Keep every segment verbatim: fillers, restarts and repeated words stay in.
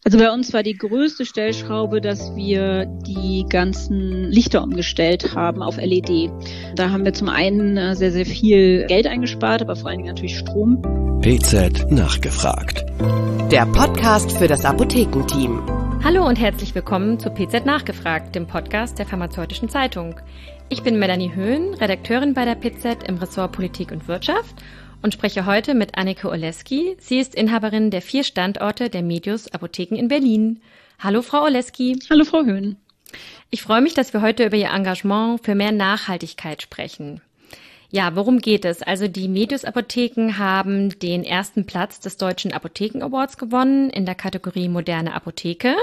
Also bei uns war die größte Stellschraube, dass wir die ganzen Lichter umgestellt haben auf L E D. Da haben wir zum einen sehr, sehr viel Geld eingespart, aber vor allen Dingen natürlich Strom. P Z nachgefragt. Der Podcast für das Apothekenteam. Hallo und herzlich willkommen zu P Z nachgefragt, dem Podcast der Pharmazeutischen Zeitung. Ich bin Melanie Höhn, Redakteurin bei der P Z im Ressort Politik und Wirtschaft und spreche heute mit Anneke Oleski. Sie ist Inhaberin der vier Standorte der Medius Apotheken in Berlin. Hallo Frau Oleski. Hallo Frau Höhn. Ich freue mich, dass wir heute über Ihr Engagement für mehr Nachhaltigkeit sprechen. Ja, worum geht es? Also die Medius Apotheken haben den ersten Platz des Deutschen Apotheken Awards gewonnen in der Kategorie Moderne Apotheke.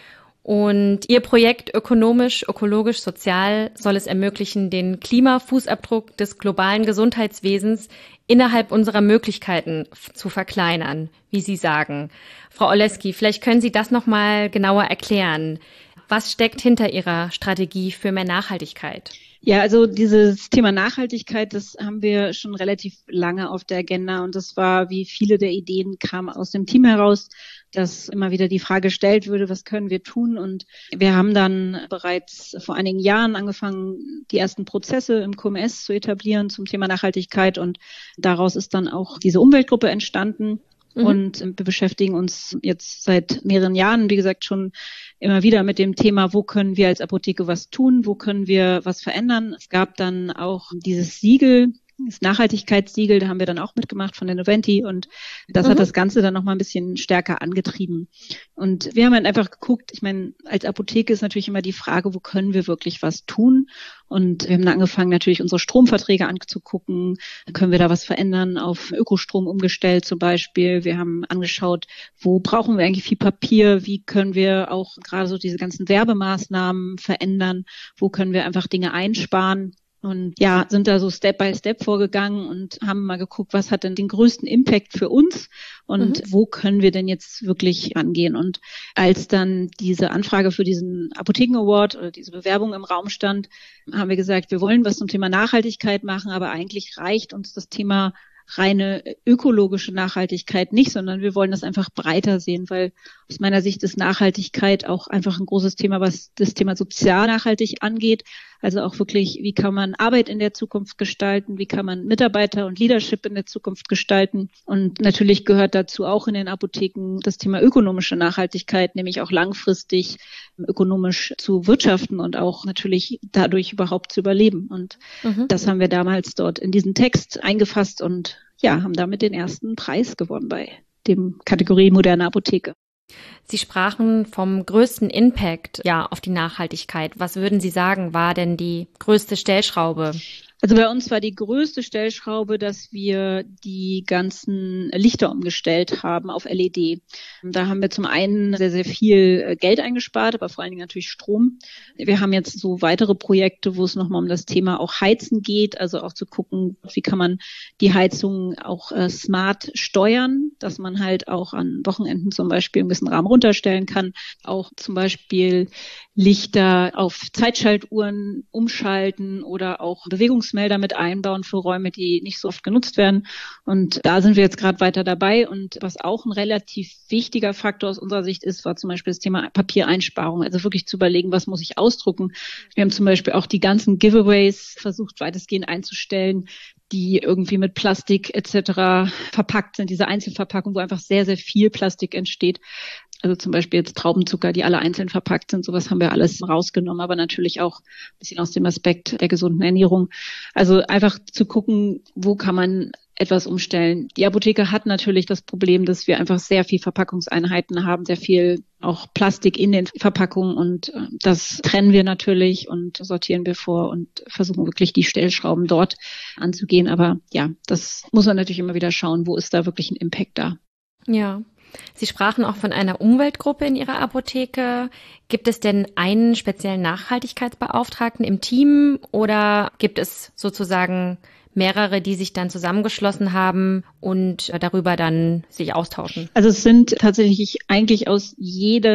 Und Ihr Projekt ökonomisch, ökologisch, sozial soll es ermöglichen, den Klimafußabdruck des globalen Gesundheitswesens innerhalb unserer Möglichkeiten zu verkleinern, wie Sie sagen. Frau Oleski, vielleicht können Sie das noch mal genauer erklären. Was steckt hinter Ihrer Strategie für mehr Nachhaltigkeit? Ja, also dieses Thema Nachhaltigkeit, das haben wir schon relativ lange auf der Agenda und das war, wie viele der Ideen kamen aus dem Team heraus, dass immer wieder die Frage gestellt würde, was können wir tun? Und wir haben dann bereits vor einigen Jahren angefangen, die ersten Prozesse im Q M S zu etablieren zum Thema Nachhaltigkeit und daraus ist dann auch diese Umweltgruppe entstanden. Mhm. Und wir beschäftigen uns jetzt seit mehreren Jahren, wie gesagt, schon immer wieder mit dem Thema, wo können wir als Apotheke was tun, wo können wir was verändern. Es gab dann auch dieses Siegel, das Nachhaltigkeitssiegel, da haben wir dann auch mitgemacht von der Noventi und das mhm. hat das Ganze dann nochmal ein bisschen stärker angetrieben. Und wir haben halt einfach geguckt, ich meine, als Apotheke ist natürlich immer die Frage, wo können wir wirklich was tun? Und wir haben dann angefangen, natürlich unsere Stromverträge anzugucken. Können wir da was verändern? Auf Ökostrom umgestellt zum Beispiel. Wir haben angeschaut, wo brauchen wir eigentlich viel Papier? Wie können wir auch gerade so diese ganzen Werbemaßnahmen verändern? Wo können wir einfach Dinge einsparen? Und ja, sind da so Step by Step vorgegangen und haben mal geguckt, was hat denn den größten Impact für uns und mhm. wo können wir denn jetzt wirklich rangehen? Und als dann diese Anfrage für diesen Apotheken Award oder diese Bewerbung im Raum stand, haben wir gesagt, wir wollen was zum Thema Nachhaltigkeit machen, aber eigentlich reicht uns das Thema reine ökologische Nachhaltigkeit nicht, sondern wir wollen das einfach breiter sehen, weil aus meiner Sicht ist Nachhaltigkeit auch einfach ein großes Thema, was das Thema sozial nachhaltig angeht. Also auch wirklich, wie kann man Arbeit in der Zukunft gestalten, wie kann man Mitarbeiter und Leadership in der Zukunft gestalten. Und natürlich gehört dazu auch in den Apotheken das Thema ökonomische Nachhaltigkeit, nämlich auch langfristig ökonomisch zu wirtschaften und auch natürlich dadurch überhaupt zu überleben. Und mhm. das haben wir damals dort in diesen Text eingefasst und ja, haben damit den ersten Preis gewonnen bei dem Kategorie Moderne Apotheke. Sie sprachen vom größten Impact, ja, auf die Nachhaltigkeit. Was würden Sie sagen, war denn die größte Stellschraube? Also bei uns war die größte Stellschraube, dass wir die ganzen Lichter umgestellt haben auf L E D. Da haben wir zum einen sehr, sehr viel Geld eingespart, aber vor allen Dingen natürlich Strom. Wir haben jetzt so weitere Projekte, wo es nochmal um das Thema auch Heizen geht, also auch zu gucken, wie kann man die Heizung auch äh, smart steuern, dass man halt auch an Wochenenden zum Beispiel ein bisschen Rahmen runterstellen kann, auch zum Beispiel Lichter auf Zeitschaltuhren umschalten oder auch Bewegungsmelder mit einbauen für Räume, die nicht so oft genutzt werden. Und da sind wir jetzt gerade weiter dabei. Und was auch ein relativ wichtiger Faktor aus unserer Sicht ist, war zum Beispiel das Thema Papiereinsparung. Also wirklich zu überlegen, was muss ich ausdrucken. Wir haben zum Beispiel auch die ganzen Giveaways versucht, weitestgehend einzustellen, die irgendwie mit Plastik et cetera verpackt sind, diese Einzelverpackung, wo einfach sehr, sehr viel Plastik entsteht. Also zum Beispiel jetzt Traubenzucker, die alle einzeln verpackt sind, sowas haben wir alles rausgenommen, aber natürlich auch ein bisschen aus dem Aspekt der gesunden Ernährung. Also einfach zu gucken, wo kann man etwas umstellen. Die Apotheke hat natürlich das Problem, dass wir einfach sehr viel Verpackungseinheiten haben, sehr viel auch Plastik in den Verpackungen und das trennen wir natürlich und sortieren wir vor und versuchen wirklich die Stellschrauben dort anzugehen. Aber ja, das muss man natürlich immer wieder schauen, wo ist da wirklich ein Impact da. Ja. Sie sprachen auch von einer Umweltgruppe in Ihrer Apotheke. Gibt es denn einen speziellen Nachhaltigkeitsbeauftragten im Team oder gibt es sozusagen mehrere, die sich dann zusammengeschlossen haben und darüber dann sich austauschen? Also es sind tatsächlich eigentlich aus jedem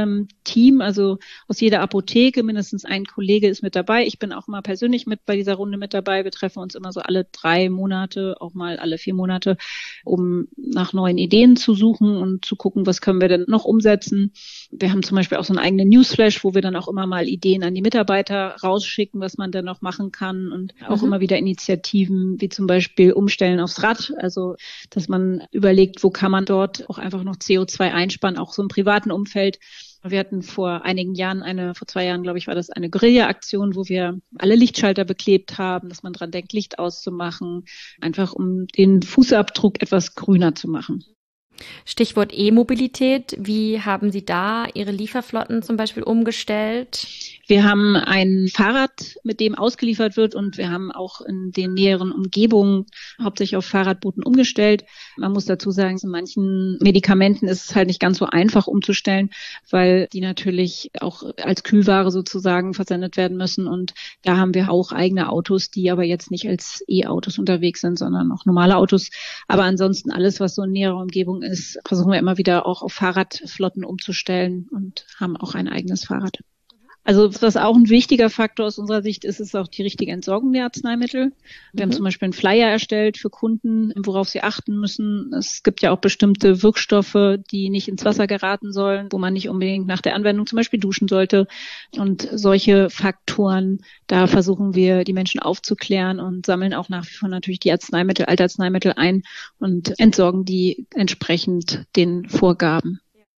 Team, also aus jeder Apotheke mindestens ein Kollege ist mit dabei. Ich bin auch mal persönlich mit bei dieser Runde mit dabei. Wir treffen uns immer so alle drei Monate, auch mal alle vier Monate, um nach neuen Ideen zu suchen und zu gucken, was können wir denn noch umsetzen. Wir haben zum Beispiel auch so einen eigenen Newsflash, wo wir dann auch immer mal Ideen an die Mitarbeiter rausschicken, was man denn noch machen kann, und auch mhm. immer wieder Initiativen, wie zum Beispiel Umstellen aufs Rad, also dass man überlegt, wo kann man dort auch einfach noch C O zwei einsparen, auch so im privaten Umfeld. Wir hatten vor einigen Jahren eine, vor zwei Jahren, glaube ich, war das eine Guerilla-Aktion, wo wir alle Lichtschalter beklebt haben, dass man dran denkt, Licht auszumachen, einfach um den Fußabdruck etwas grüner zu machen. Stichwort E-Mobilität. Wie haben Sie da Ihre Lieferflotten zum Beispiel umgestellt? Wir haben ein Fahrrad, mit dem ausgeliefert wird, und wir haben auch in den näheren Umgebungen hauptsächlich auf Fahrradbooten umgestellt. Man muss dazu sagen, in manchen Medikamenten ist es halt nicht ganz so einfach umzustellen, weil die natürlich auch als Kühlware sozusagen versendet werden müssen, und da haben wir auch eigene Autos, die aber jetzt nicht als E-Autos unterwegs sind, sondern auch normale Autos. Aber ansonsten alles, was so in näherer Umgebung ist, versuchen wir immer wieder auch auf Fahrradflotten umzustellen und haben auch ein eigenes Fahrrad. Also was auch ein wichtiger Faktor aus unserer Sicht ist, ist auch die richtige Entsorgung der Arzneimittel. Wir mhm. haben zum Beispiel einen Flyer erstellt für Kunden, worauf sie achten müssen. Es gibt ja auch bestimmte Wirkstoffe, die nicht ins Wasser geraten sollen, wo man nicht unbedingt nach der Anwendung zum Beispiel duschen sollte. Und solche Faktoren, da versuchen wir, die Menschen aufzuklären und sammeln auch nach wie vor natürlich die Arzneimittel, Altarzneimittel ein und entsorgen die entsprechend den Vorgaben.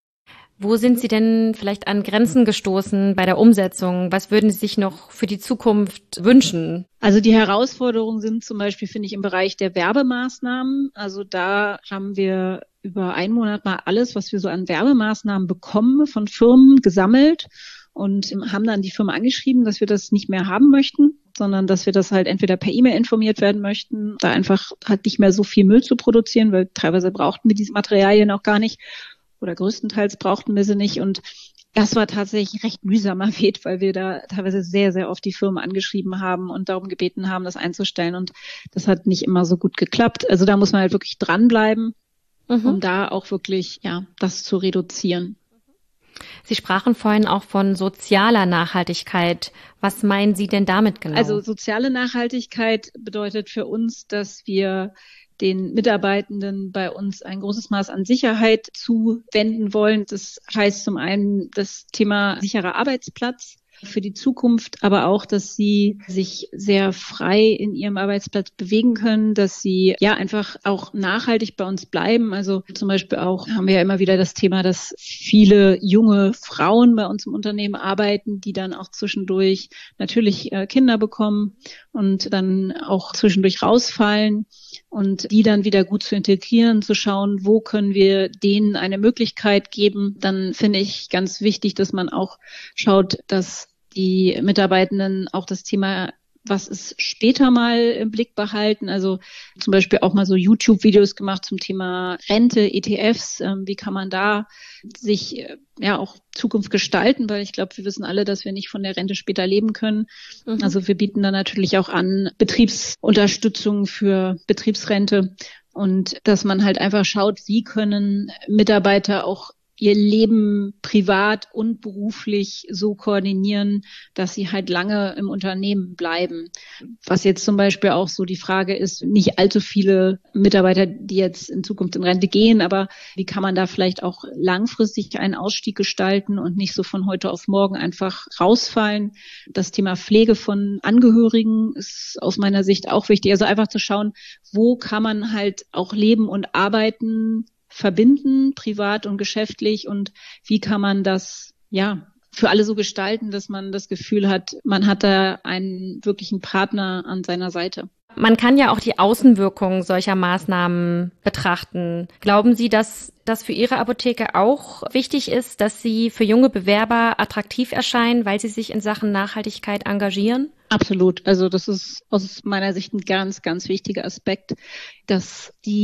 Wo sind Sie denn vielleicht an Grenzen gestoßen bei der Umsetzung? Was würden Sie sich noch für die Zukunft wünschen? Also die Herausforderungen sind zum Beispiel, finde ich, im Bereich der Werbemaßnahmen. Also da haben wir über einen Monat mal alles, was wir so an Werbemaßnahmen bekommen, von Firmen gesammelt und haben dann die Firma angeschrieben, dass wir das nicht mehr haben möchten, sondern dass wir das halt entweder per E-Mail informiert werden möchten, da einfach halt nicht mehr so viel Müll zu produzieren, weil teilweise brauchten wir diese Materialien auch gar nicht. Oder größtenteils brauchten wir sie nicht. Und das war tatsächlich recht mühsamer Weg, weil wir da teilweise sehr, sehr oft die Firmen angeschrieben haben und darum gebeten haben, das einzustellen. Und das hat nicht immer so gut geklappt. Also da muss man halt wirklich dranbleiben, mhm. um da auch wirklich, ja, das zu reduzieren. Sie sprachen vorhin auch von sozialer Nachhaltigkeit. Was meinen Sie denn damit genau? Also soziale Nachhaltigkeit bedeutet für uns, dass wir den Mitarbeitenden bei uns ein großes Maß an Sicherheit zuwenden wollen. Das heißt zum einen das Thema sicherer Arbeitsplatz für die Zukunft, aber auch, dass sie sich sehr frei in ihrem Arbeitsplatz bewegen können, dass sie ja einfach auch nachhaltig bei uns bleiben. Also zum Beispiel auch haben wir ja immer wieder das Thema, dass viele junge Frauen bei uns im Unternehmen arbeiten, die dann auch zwischendurch natürlich äh, Kinder bekommen und dann auch zwischendurch rausfallen. Und die dann wieder gut zu integrieren, zu schauen, wo können wir denen eine Möglichkeit geben. Dann finde ich ganz wichtig, dass man auch schaut, dass die Mitarbeitenden auch das Thema, was ist später mal im Blick behalten. Also zum Beispiel auch mal so YouTube-Videos gemacht zum Thema Rente, E T Fs. Wie kann man da sich ja auch Zukunft gestalten? Weil ich glaube, wir wissen alle, dass wir nicht von der Rente später leben können. Mhm. Also wir bieten da natürlich auch an Betriebsunterstützung für Betriebsrente und dass man halt einfach schaut, wie können Mitarbeiter auch ihr Leben privat und beruflich so koordinieren, dass sie halt lange im Unternehmen bleiben. Was jetzt zum Beispiel auch so die Frage ist, nicht allzu viele Mitarbeiter, die jetzt in Zukunft in Rente gehen, aber wie kann man da vielleicht auch langfristig einen Ausstieg gestalten und nicht so von heute auf morgen einfach rausfallen. Das Thema Pflege von Angehörigen ist aus meiner Sicht auch wichtig. Also einfach zu schauen, wo kann man halt auch leben und arbeiten, verbinden, privat und geschäftlich, und wie kann man das, ja, für alle so gestalten, dass man das Gefühl hat, man hat da einen wirklichen Partner an seiner Seite. Man kann ja auch die Außenwirkungen solcher Maßnahmen betrachten. Glauben Sie, dass das für Ihre Apotheke auch wichtig ist, dass Sie für junge Bewerber attraktiv erscheinen, weil sie sich in Sachen Nachhaltigkeit engagieren? Absolut. Also das ist aus meiner Sicht ein ganz, ganz wichtiger Aspekt, dass die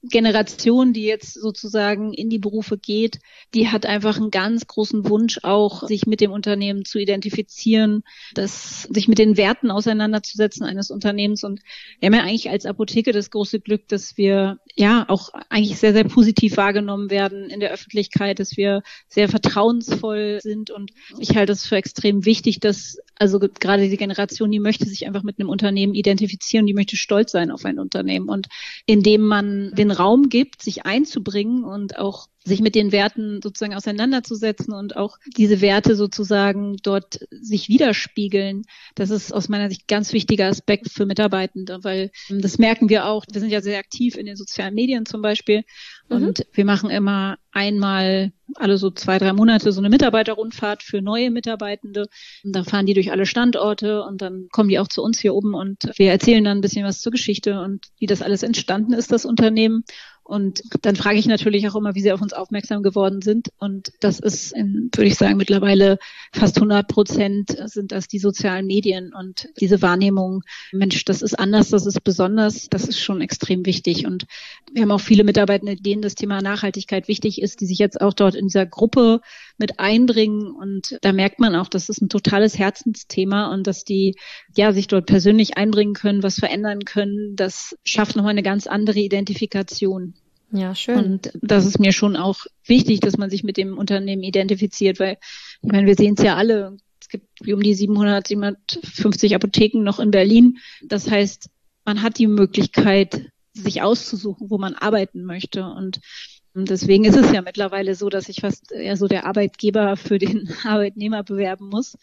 Generation, die jetzt sozusagen in die Berufe geht, die hat einfach einen ganz großen Wunsch auch, sich mit dem Unternehmen zu identifizieren, das, sich mit den Werten auseinanderzusetzen eines Unternehmens. Und wir haben ja eigentlich als Apotheke das große Glück, dass wir ja auch eigentlich sehr, sehr positiv wahrgenommen werden in der Öffentlichkeit, dass wir sehr vertrauensvoll sind. Und ich halte es für extrem wichtig, dass also gerade die Generation, die möchte sich einfach mit einem Unternehmen identifizieren, die möchte stolz sein auf ein Unternehmen. Und indem man den Raum gibt, sich einzubringen und auch sich mit den Werten sozusagen auseinanderzusetzen und auch diese Werte sozusagen dort sich widerspiegeln. Das ist aus meiner Sicht ein ganz wichtiger Aspekt für Mitarbeitende, weil das merken wir auch. Wir sind ja sehr aktiv in den sozialen Medien zum Beispiel und mhm. wir machen immer einmal alle so zwei, drei Monate so eine Mitarbeiterrundfahrt für neue Mitarbeitende. Und da fahren die durch alle Standorte und dann kommen die auch zu uns hier oben und wir erzählen dann ein bisschen was zur Geschichte und wie das alles entstanden ist, das Unternehmen. Und dann frage ich natürlich auch immer, wie sie auf uns aufmerksam geworden sind. Und das ist, in, würde ich sagen, mittlerweile fast hundert Prozent sind das die sozialen Medien und diese Wahrnehmung, Mensch, das ist anders, das ist besonders, das ist schon extrem wichtig. Und wir haben auch viele Mitarbeitende, denen das Thema Nachhaltigkeit wichtig ist, die sich jetzt auch dort in dieser Gruppe mit einbringen. Und da merkt man auch, das ist ein totales Herzensthema und dass die ja sich dort persönlich einbringen können, was verändern können. Das schafft nochmal eine ganz andere Identifikation. Ja, schön. Und das ist mir schon auch wichtig, dass man sich mit dem Unternehmen identifiziert, weil ich meine, wir sehen es ja alle. Es gibt um die siebenhundert, siebenhundertfünfzig Apotheken noch in Berlin. Das heißt, man hat die Möglichkeit, sich auszusuchen, wo man arbeiten möchte. Und deswegen ist es ja mittlerweile so, dass sich fast eher so der Arbeitgeber für den Arbeitnehmer bewerben muss.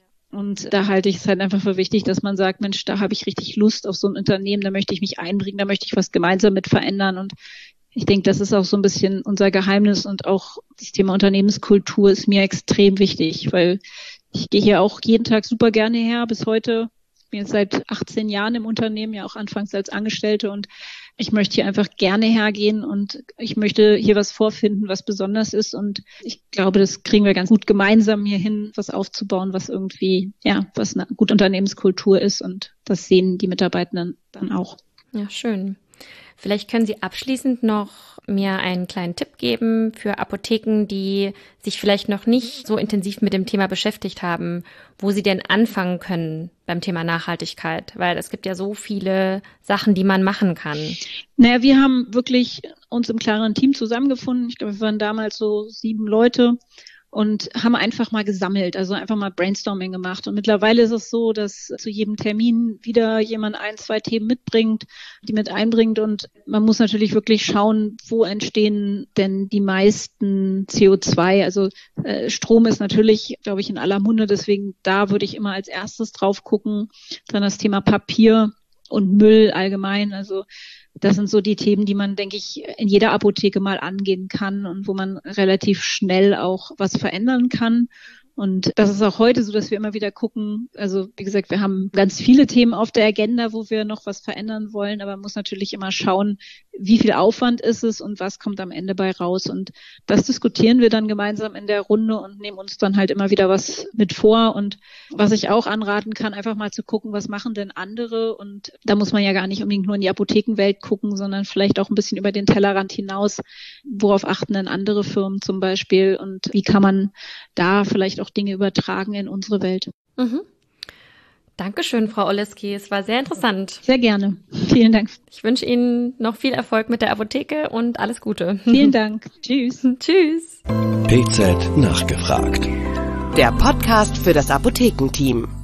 Und da halte ich es halt einfach für wichtig, dass man sagt, Mensch, da habe ich richtig Lust auf so ein Unternehmen, da möchte ich mich einbringen, da möchte ich was gemeinsam mit verändern. Und ich denke, das ist auch so ein bisschen unser Geheimnis und auch das Thema Unternehmenskultur ist mir extrem wichtig, weil ich gehe hier auch jeden Tag super gerne her bis heute. Ich bin jetzt seit achtzehn Jahren im Unternehmen, ja auch anfangs als Angestellte und ich möchte hier einfach gerne hergehen und ich möchte hier was vorfinden, was besonders ist und ich glaube, das kriegen wir ganz gut gemeinsam hier hin, was aufzubauen, was irgendwie, ja, was eine gute Unternehmenskultur ist und das sehen die Mitarbeitenden dann auch. Ja, schön. Vielleicht können Sie abschließend noch mir einen kleinen Tipp geben für Apotheken, die sich vielleicht noch nicht so intensiv mit dem Thema beschäftigt haben, wo sie denn anfangen können beim Thema Nachhaltigkeit, weil es gibt ja so viele Sachen, die man machen kann. Naja, wir haben wirklich uns im kleineren Team zusammengefunden. Ich glaube, wir waren damals so sieben Leute. Und haben einfach mal gesammelt, also einfach mal Brainstorming gemacht. Und mittlerweile ist es so, dass zu jedem Termin wieder jemand ein, zwei Themen mitbringt, die mit einbringt. Und man muss natürlich wirklich schauen, wo entstehen denn die meisten C O zwei. Also äh, Strom ist natürlich, glaube ich, in aller Munde. Deswegen da würde ich immer als erstes drauf gucken. Dann das Thema Papier und Müll allgemein. Also das sind so die Themen, die man, denke ich, in jeder Apotheke mal angehen kann und wo man relativ schnell auch was verändern kann. Und das ist auch heute so, dass wir immer wieder gucken, also wie gesagt, wir haben ganz viele Themen auf der Agenda, wo wir noch was verändern wollen, aber man muss natürlich immer schauen, wie viel Aufwand ist es und was kommt am Ende bei raus. Und das diskutieren wir dann gemeinsam in der Runde und nehmen uns dann halt immer wieder was mit vor. Und was ich auch anraten kann, einfach mal zu gucken, was machen denn andere. Und da muss man ja gar nicht unbedingt nur in die Apothekenwelt gucken, sondern vielleicht auch ein bisschen über den Tellerrand hinaus. Worauf achten denn andere Firmen zum Beispiel? Und wie kann man da vielleicht auch Dinge übertragen in unsere Welt? Mhm. Dankeschön, Frau Oleski. Es war sehr interessant. Sehr gerne. Vielen Dank. Ich wünsche Ihnen noch viel Erfolg mit der Apotheke und alles Gute. Vielen Dank. Tschüss. Tschüss. P Z nachgefragt. Der Podcast für das Apothekenteam.